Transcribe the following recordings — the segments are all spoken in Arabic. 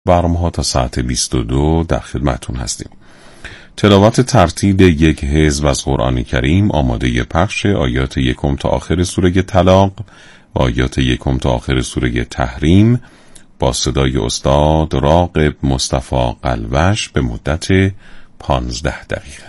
برنامه‌ها تا ساعت 22 در خدمتتون هستیم. تلاوت ترتیل یک حزب از قرآن کریم آماده پخش آیات 1 تا آخر سوره طلاق و آیات 1 تا آخر سوره تحریم با صدای استاد راغب مصطفی قلوش به مدت 15 دقیقه.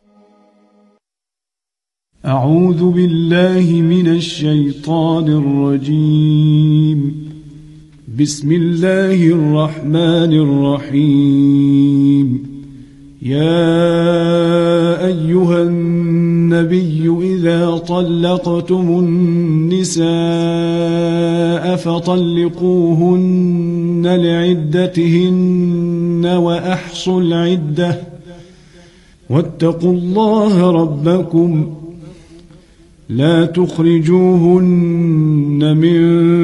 اعوذ بالله من الشیطان الرجیم. بسم الله الرحمن الرحیم. يا أيها النبي إذا طلقتم النساء فطلقوهن لعدتهن وأحصوا العدة واتقوا الله ربكم لا تخرجوهن من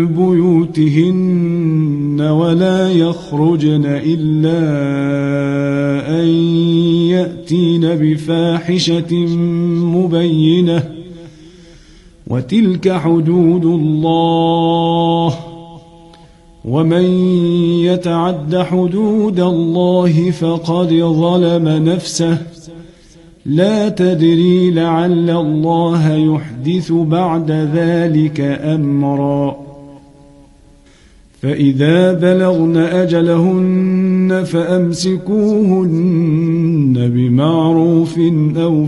بيوتهن ولا يخرجن إلا أن يأتين بفاحشة مبينة وتلك حدود الله ومن يتعد حدود الله فقد ظلم نفسه لا تدري لعل الله يحدث بعد ذلك أمرا. فإذا بلغن أجلهن فأمسكوهن بمعروف أو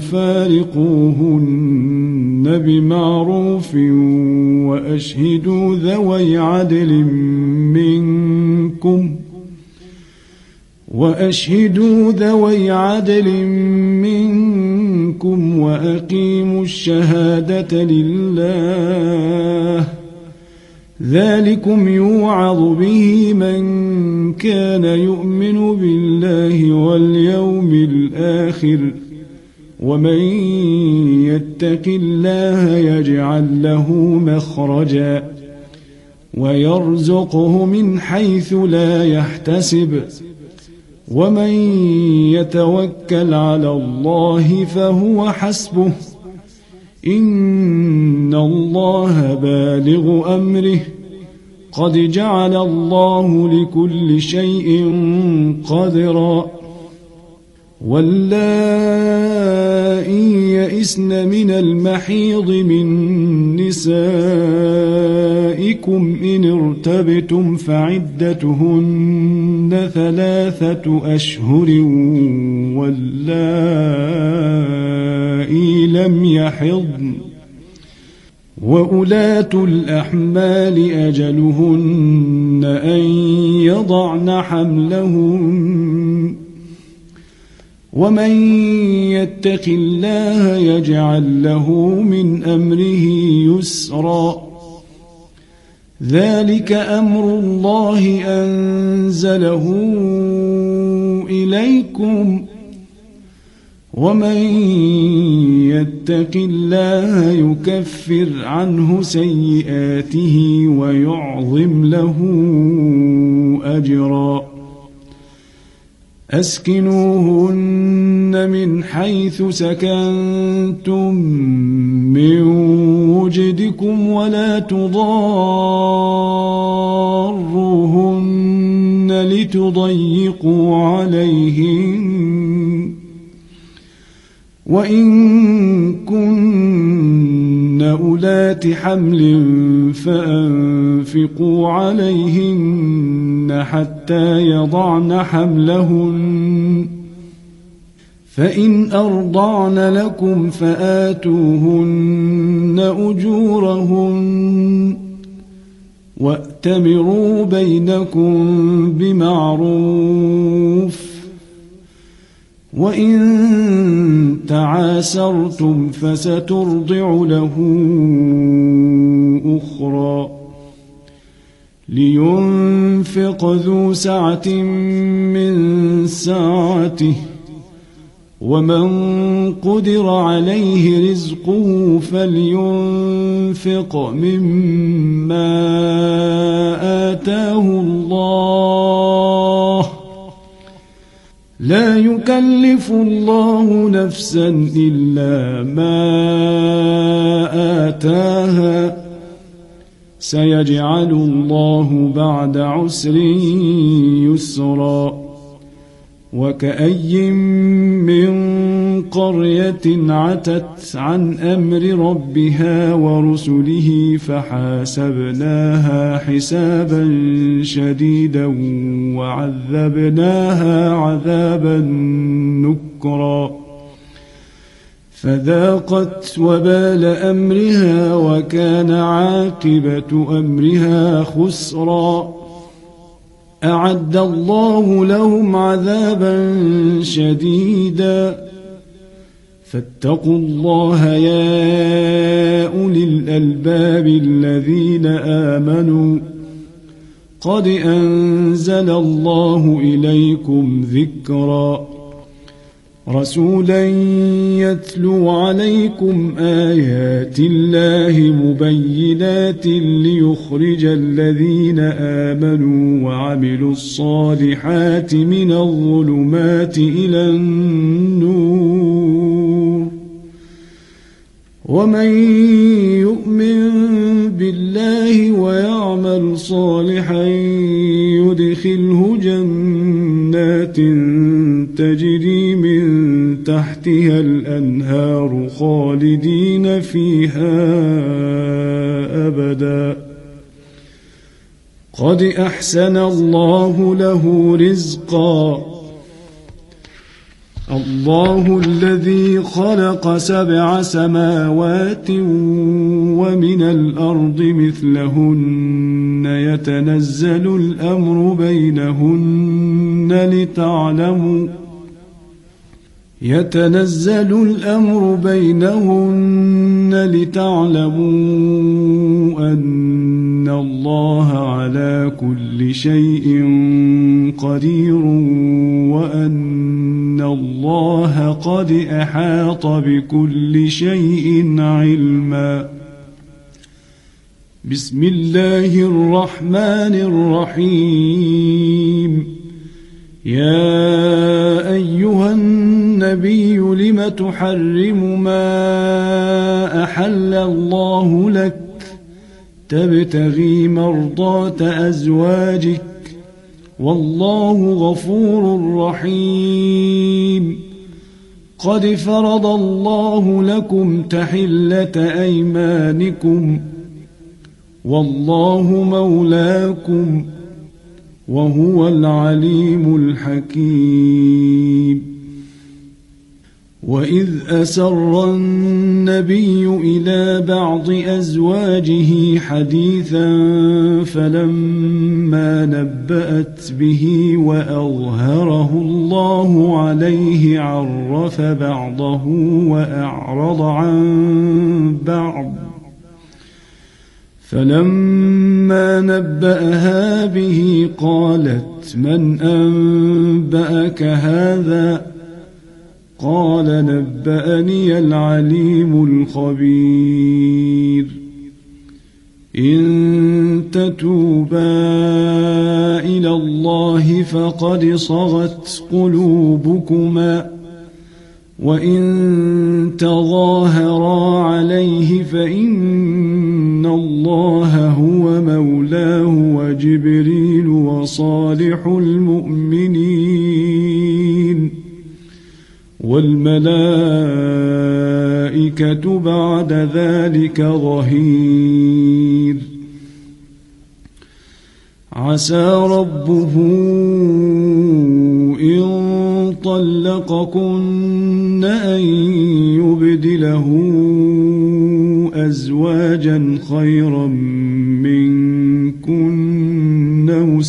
فارقوهن بمعروف وأشهدوا ذوي عدل منكم وأقيموا الشهادة لله ذلكم يوعظ به من كان يؤمن بالله واليوم الآخر ومن يتق الله يجعل له مخرجا ويرزقه من حيث لا يحتسب ومن يتوكل على الله فهو حسبه إن الله بالغ أمره قد جعل الله لكل شيء قدرا. واللائي يئسن من المحيض من نسائكم إن ارتبتم فعدتهن 3 أشهر واللائي لم يحضن وأولاة الأحمال أجلهن أن يضعن حملهن ومن يتق الله يجعل له من أمره يسرا. ذلك أمر الله أنزله إليكم ومن يتق الله يكفر عنه سيئاته ويعظم له أجرا. أسكنوهن من حيث سكنتم من وجدكم ولا تضاروهن لتضيقوا عليهن وإن كن أولات حمل فأنفقوا عليهن حتى يضعن حملهن فإن أرضعن لكم فآتوهن أجورهن وأتمروا بينكم بمعروف وإن تعاسرتم فسترضع له أخرى. لينفق ذو سعة من سعته ومن قدر عليه رزقه فلينفق مما آتاه الله لا يكلف الله نفسا إلا ما آتاها سيجعل الله بعد عسر يسرا وكأي من قرية عتت عن أمر ربها ورسله فحاسبناها حسابا شديدا وعذبناها عذابا نكرا فذاقت وبال أمرها وكان عاقبة أمرها خسرا أعد الله لهم عذابا شديدا فاتقوا الله يا أولي الألباب الذين آمنوا قد أنزل الله إليكم ذكرا رسولا يتلو عليكم آيات الله مبينات ليخرج الذين آمنوا وعملوا الصالحات من الظلمات إلى النور ومن يؤمن بالله ويعمل صالحا يدخله جنات تجري من تحتها الأنهار خالدين فيها أبدا قد أحسن الله له رزقا الله الذي خلق 7 سماوات ومن الأرض مثلهن يتنزل الأمر بينهن لتعلموا أن الله على كل شيء قدير وأن الله قد أحاط بكل شيء علما بسم الله الرحمن الرحيم يا أيها النبي لم تحرم ما أحل الله لك تبتغي مرضات أزواجك والله غفور رحيم قد فرض الله لكم تحلة أيمانكم والله مولاكم وهو العليم الحكيم وإذ أسر النبي إلى بعض أزواجه حديثا فلما نبأت به وأظهره الله عليه عرف بعضه وأعرض عن بعض فلما نبأها به قالت من أنبأك هذا قال نبأني العليم الخبير إن تتوبا إلى الله فقد صغت قلوبكما وإن تظاهرا عليه فإن الله هو مولاه وجبريل وصالح المؤمنين والملائكة بعد ذلك ظهير عسى ربه إن طلقكن أن يبدله أزواجا خيرا منكن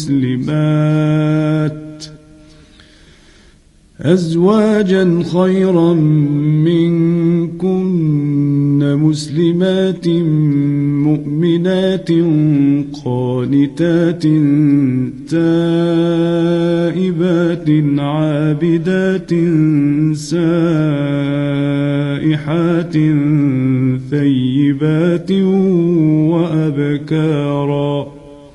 مسلمات مؤمنات قانتات تائبات عابدات سائحات ثيبات وأبكارا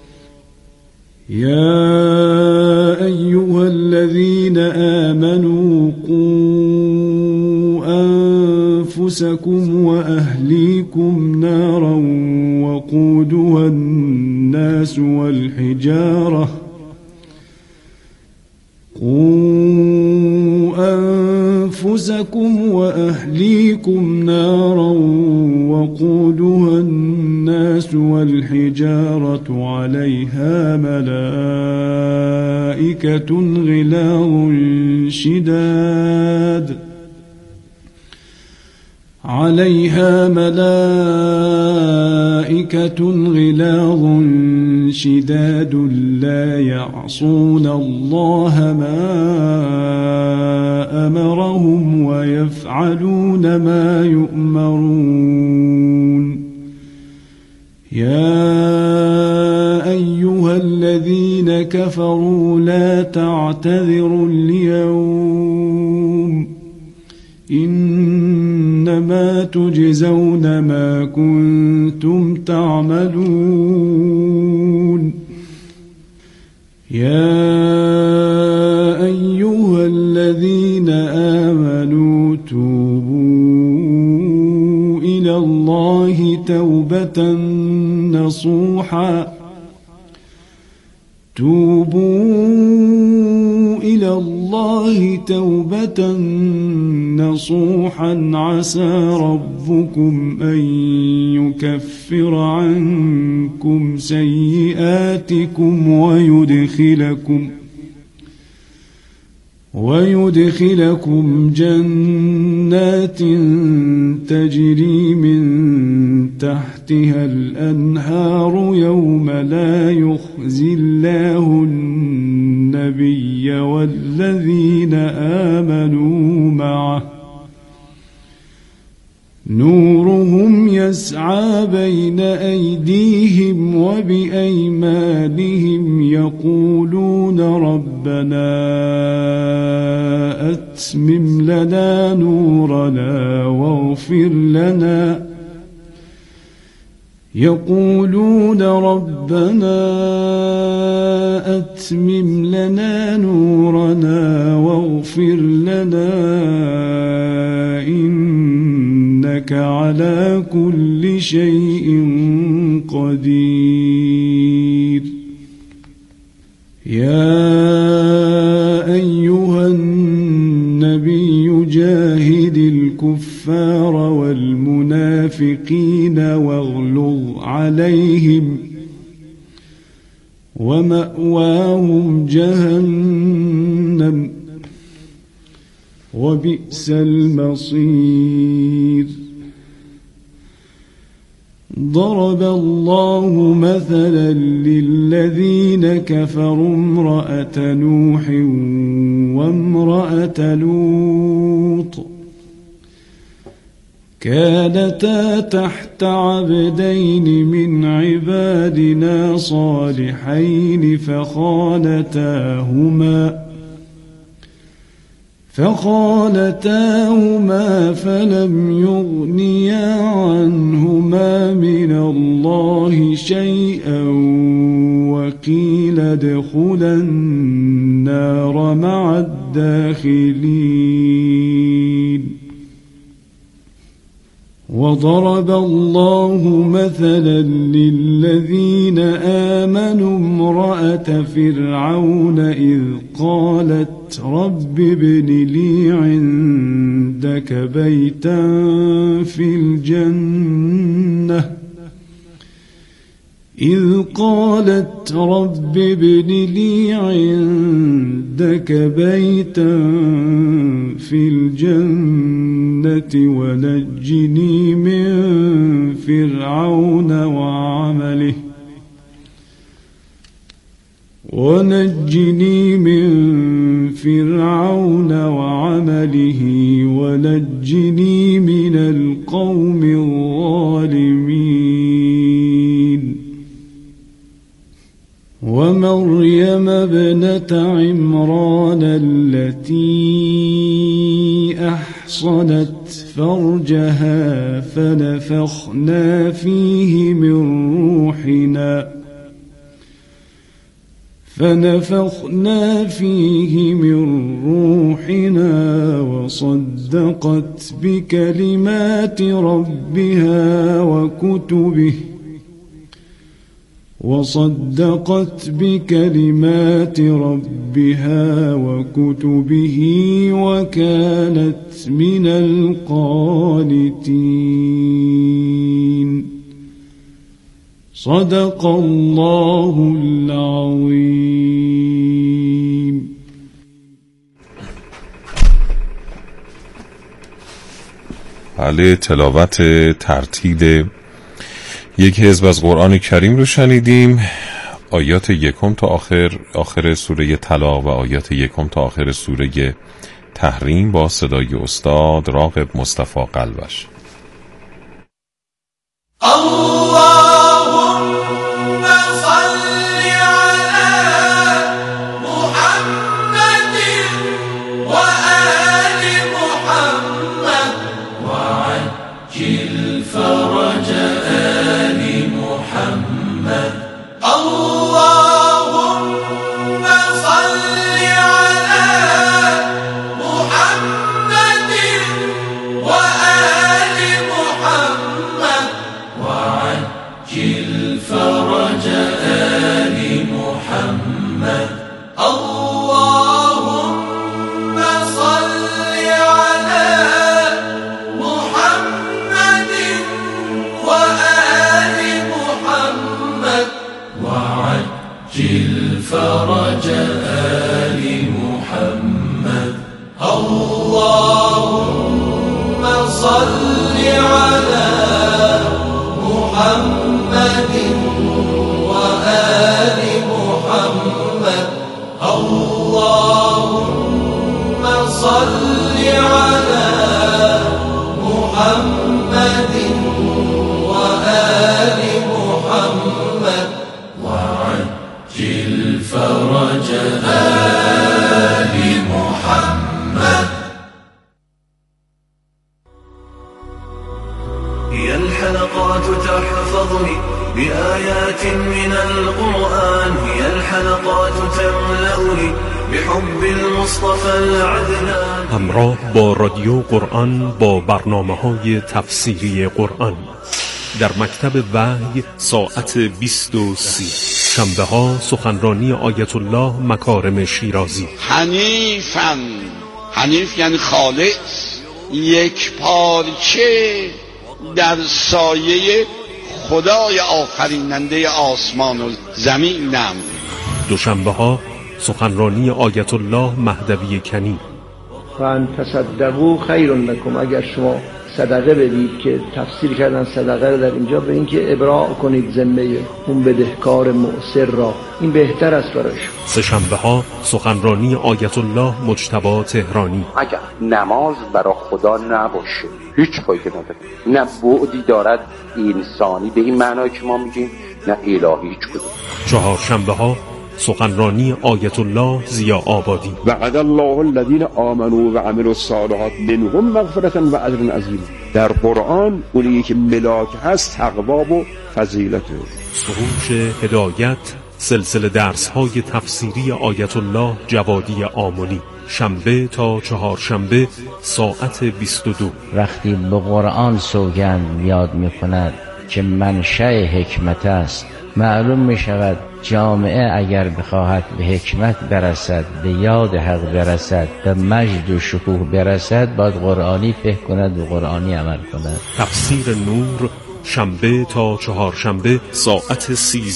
يا أيها الذين آمنوا قوا أنفسكم وأهليكم نارا وقودها الناس والحجارة قوا أنفسكم وأهليكم نارا وقودها الناس والحجارة عليها ملائكة غلاظ شداد لا يعصون الله ما أمرهم ويفعلون ما يؤمرون يا أيها الذين كفروا لا تعتذروا اليوم إنما تجزون ما كنتم تعملون يا أيها الذين آمنوا توبوا إلى الله توبة نصوحا عسى ربكم أن يكفر عنكم سيئاتكم ويدخلكم جنات تجري من تحتها الأنهار يوم لا يخزي الله النبي والذين آمنوا معه نورهم يسعى بين أيديهم وبأيمانهم يقولون ربنا أتمم لنا نورنا واغفر لنا إنك على كل شيء قدير يا أيها النبي جاهد الكفار والمنافقين واغلظ عليهم ومأواهم جهنم وبئس المصير ضرب الله مثلا للذين كفروا امرأة نوح وامرأة لوط كانتا تحت عبدين من عبادنا صالحين فخانتاهما فلم يغنيا عنهما من الله شيئا وقيل ادخلا النار مع الداخلين وضرب الله مثلا للذين آمنوا امرأة فرعون إذ قالت رب ابن لي عندك بيتا في الجنة ونجني من فرعون وعمله ونجني من القوم الظالمين ومريم ابنة عمران التي أحصنت فرجها فنفخنا فيه من روحنا وصدقت بكلمات ربها وصدقت بكلمات ربها وكتبه وكانت من القانتين. صدق الله العظيم. بله، تلاوت ترتیل یک حزب از قرآن کریم رو شنیدیم. آیات یکم تا آخر سوره طلاق و آیات یکم تا آخر سوره تحریم با صدای استاد راغب مصطفی قلبش. فرج آل محمد اللهم صل على محمد وآل محمد اللهم صل على محمد وآل محمد وعجل فرج آل محمد. هي الحلقات تحفظني بآيات من القرآن، هي الحلقات تملأني بحب المصطفى العدنان. همراه با رادیو قرآن با برنامه‌های تفسیری قرآن در مکتب وحی ساعت 20:30 شنبه‌ها سخنرانی آیت الله مکارم شیرازی. حنیفاً، حنیف یعنی خالص، یک پارچه در سایه خدای آفریننده آسمان و زمینم. دوشنبه‌ها سخنرانی آیت الله مهدوی کنی. فان تصدقوا خیر لکم، اگر شما صدقه بدید که تفسیر کردن صدقه رو در اینجا به این که ابراء کنید ذمه اون بدهکار معسر را، این بهتر است برای شما. سه‌شنبه‌ها سخنرانی آیت الله مجتبی تهرانی. اگر نماز برای خدا نباشه هیچ فایده نداره، نه بعدی دارد انسانی به این معنایی که ما میگیم، نه الهی هیچ کدوم. چهارشنبه‌ها سخنرانی آیت الله ضیا آبادی. وعد الله الذين آمنوا وعملوا الصالحات منهم مغفرة و اجر عظیم. در قرآن اونی که ملاک هست تقوا و فضیلت. سروش هدایت، سلسله درس‌های تفسیری آیت الله جوادی آملی، شنبه تا چهارشنبه ساعت 22. وقتی به قرآن سوگند یاد می‌کند که منشأ حکمت است، معلوم می شود جامعه اگر بخواهد به حکمت برسد، به یاد حق برسد، به مجد و شکوه برسد، باید قرآنی فهم کند و قرآنی عمل کند. تفسیر نور شنبه تا چهارشنبه ساعت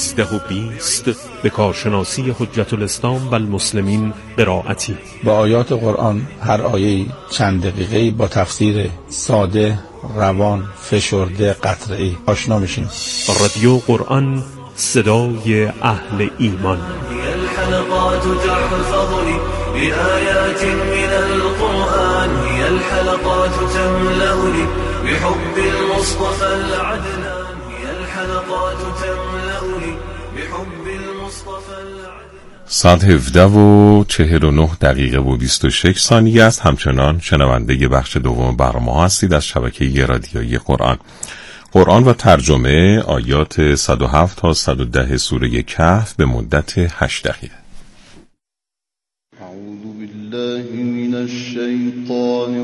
13:20 به کارشناسی حجت الاسلام و المسلمین قرائتی. با آیات قرآن هر آیه چند دقیقه‌ای با تفسیر ساده، روان، فشرده، قطعه‌ای آشنا میشیم. رادیو قرآن، صدای اهل ایمان. هي الحلقات تحفظني بآيات من القرآن، هي الحلقات تملأني بحب المصطفى العدنان، هي الحلقات تملأني بحب المصطفى العدنان. 17:49 و 26 ثانیه است. همچنان شنونده بخش دوم برنامه هستید از شبکه رادیویی قرآن. قرآن و ترجمه آیات 107 تا 110 سوره کهف به مدت 8 دقیقه. اعوذ بالله من الشیطان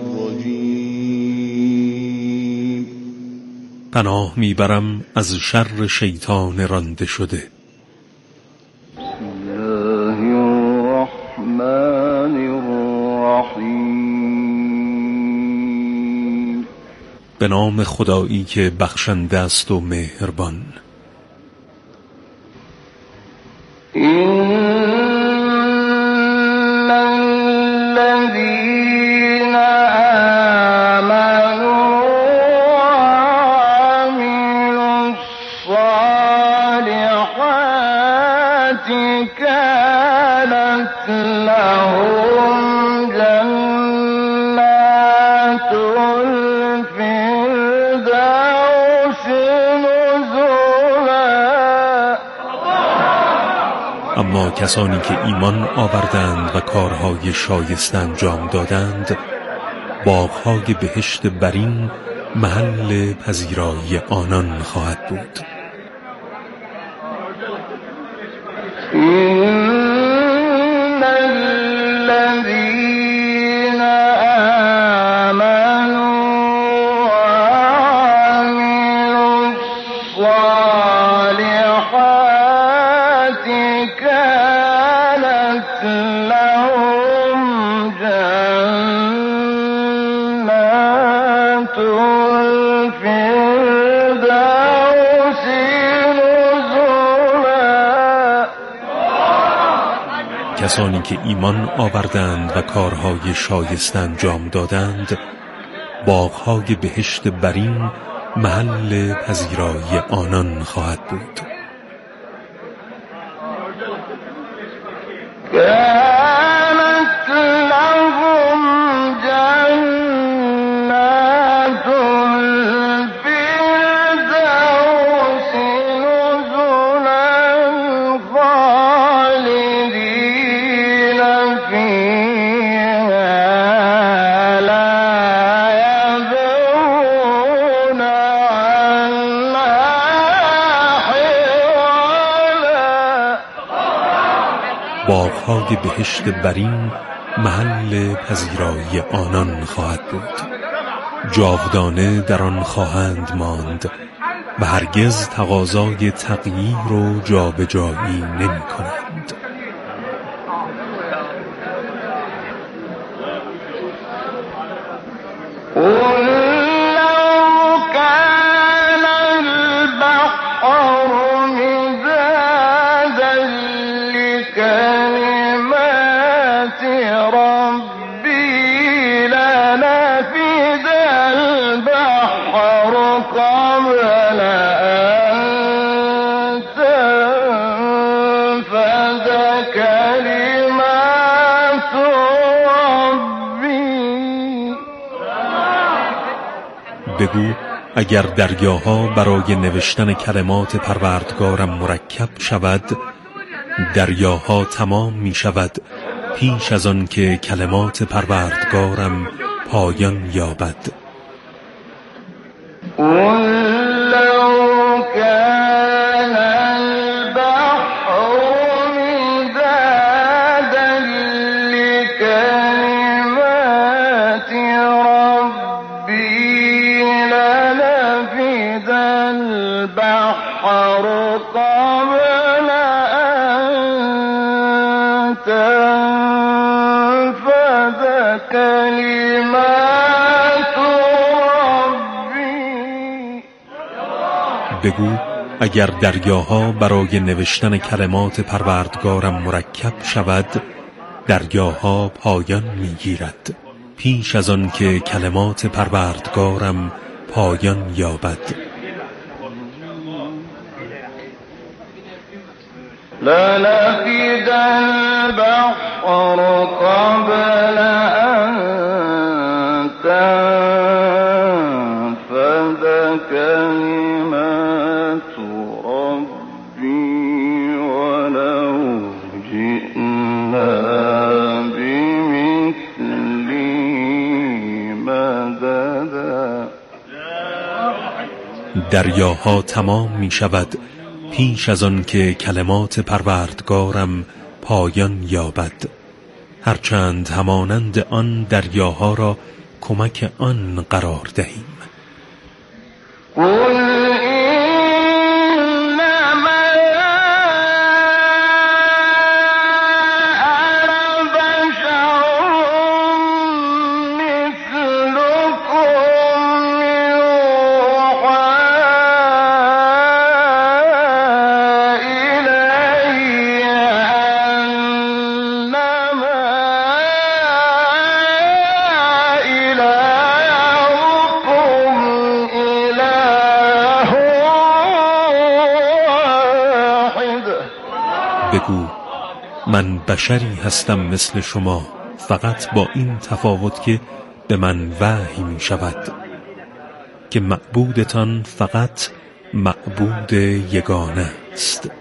الرجیم. پناه میبرم از شر شیطان رانده شده. الرحیم. به نام خدایی که بخشنده است و مهربان. اما کسانی که ایمان آوردند و کارهای شایسته انجام دادند، باغ‌های بهشت برین محل پذیرایی آنان خواهد بود. إن الذين آمنوا وعملوا الصالحات كانت لهم جنات الفردوس نزلا. کسانی که ایمان آوردند و کارهای شایسته انجام دادند، باغ‌های بهشت برین محل پذیرایی آنان خواهد بود. كانت لهم جنات الفردوس نزلا خالدين فيها لا يبغون عنها حولا. باغ‌های بهشت برین محل پذیرایی آنان خواهد بود. جاودانه در آن خواهند ماند و هرگز تقاضای تغییر و جابجایی نمی‌کنند. قل لو كان البحر مدادا لكلمات ربي لنفد البحر قبل أن تنفد كلمات ربي. بگو اگر دریاها برای نوشتن کلمات پروردگارم مرکب شود، دریاها تمام می شود پیش از آن که کلمات پروردگارم پایان یابد. قل لو كان البحر مدادا لكلمات ربي لنفد البحر قبل أن تنفد كلمات ربي. بگو اگر دریاها برای نوشتن کلمات پروردگارم مرکب شود، دریاها پایان میگیرد پیش از آن که کلمات پروردگارم پایان یابد. لنفد البحر قبل أن تنفد كلمات ربي ولو جئنا بمثله مددا. دریاها تمام می شود پیش از آن که کلمات پروردگارم پایان یابد، هرچند همانند آن دریاها را کمک آن قرار دهیم. قل إنما أنا بشر من بشری هستم مثل شما، فقط با این تفاوت که به من وحی می شود که معبودتان فقط معبود یگانه است.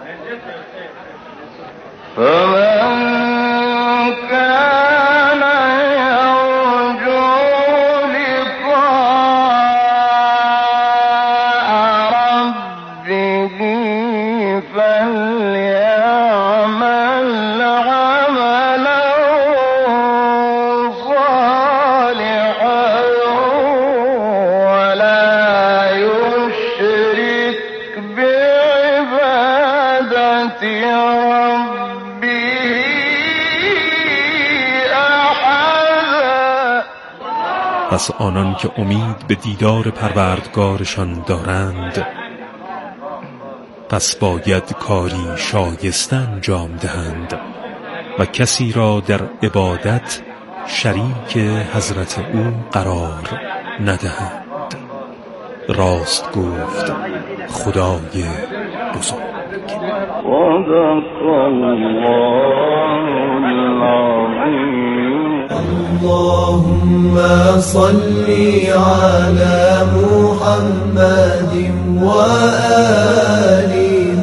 پس آنان که امید به دیدار پروردگارشان دارند، پس باید کاری شایسته انجام دهند و کسی را در عبادت شریک حضرت او قرار ندهند. راست گفت خدای بزرگ. اللهم صل على محمد وآل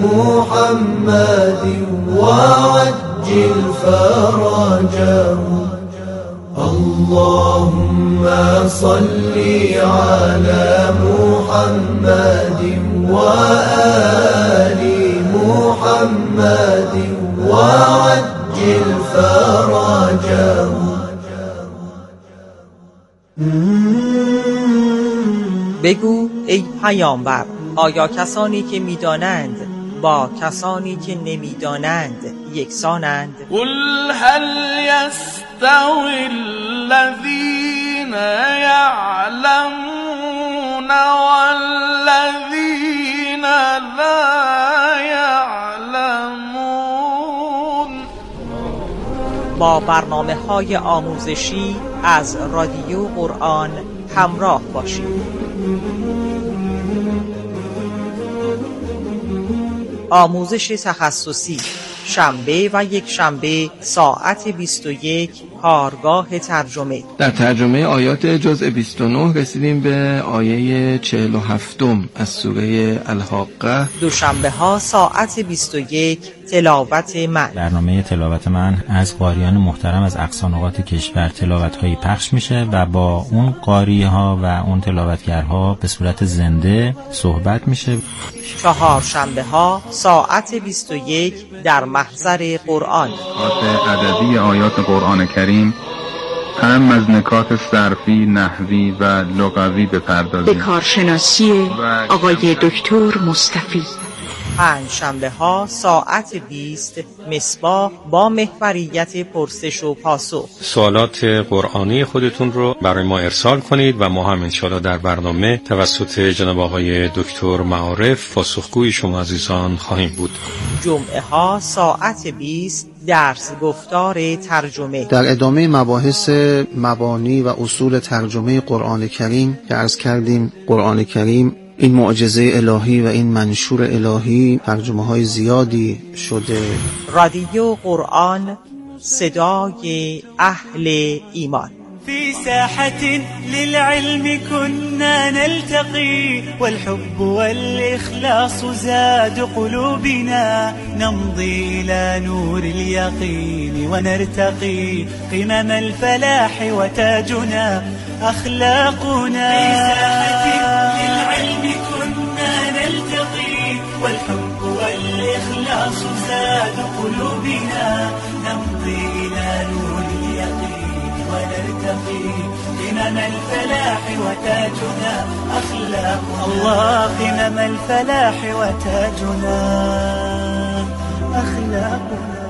محمد وعجل فرجهم. اللهم صل على محمد وآل محمد وعجل فرجهم. بگو ای پیامبر، آیا کسانی که می‌دانند با کسانی که نمی‌دانند یکسانند؟ قل هل يستوي الذين يعلمون والذين لا يعلمون. با برنامه‌های آموزشی از رادیو قرآن همراه باشید. آموزش تخصصی شنبه و یک شنبه ساعت 21 کارگاه ترجمه. در ترجمه آیات جزء 29 رسیدیم به آیه 47 از سوره الحاقه. دوشنبه ها ساعت 21 تلاوت من. برنامه تلاوت من از قاریان محترم از اقصا نقاط کشور تلاوت هایی پخش میشه و با اون قاری ها و اون تلاوتگرها به صورت زنده صحبت میشه. چهارشنبه ها ساعت 21 در محضر قرآن. نکات ادبی آیات قرآن کریم هم از نکات صرفی، نحوی و لغوی بپردازیم. به کارشناسی آقای دکتر مصطفی. پنجشنبه ها ساعت 20 مصباح با محوریت پرسش و پاسخ. سوالات قرآنی خودتون رو برای ما ارسال کنید و ما هم انشاءالله در برنامه توسط جناب آقای دکتر معارف پاسخگوی شما عزیزان خواهیم بود. جمعه ها ساعت 20 درس گفتار ترجمه. در ادامه مباحث مبانی و اصول ترجمه قرآن کریم که عرض کردیم، قرآن کریم این معجزه الهی و این منشور الهی ترجمه های زیادی شده. رادیو قرآن، صدای اهل ایمان. في ساحة للعلم كنا نلتقي والحب والإخلاص زاد قلوبنا نمضي إلى نور اليقين ونرتقي قمم الفلاح وتاجنا أخلاقنا. في ساحة للعلم كنا نلتقي والحب والإخلاص زاد قلوبنا نمضي إلى نور اليقين ونرتقي قمم الفلاح وتاجنا أخلاق. الله قمم الفلاح وتاجنا أخلاقنا.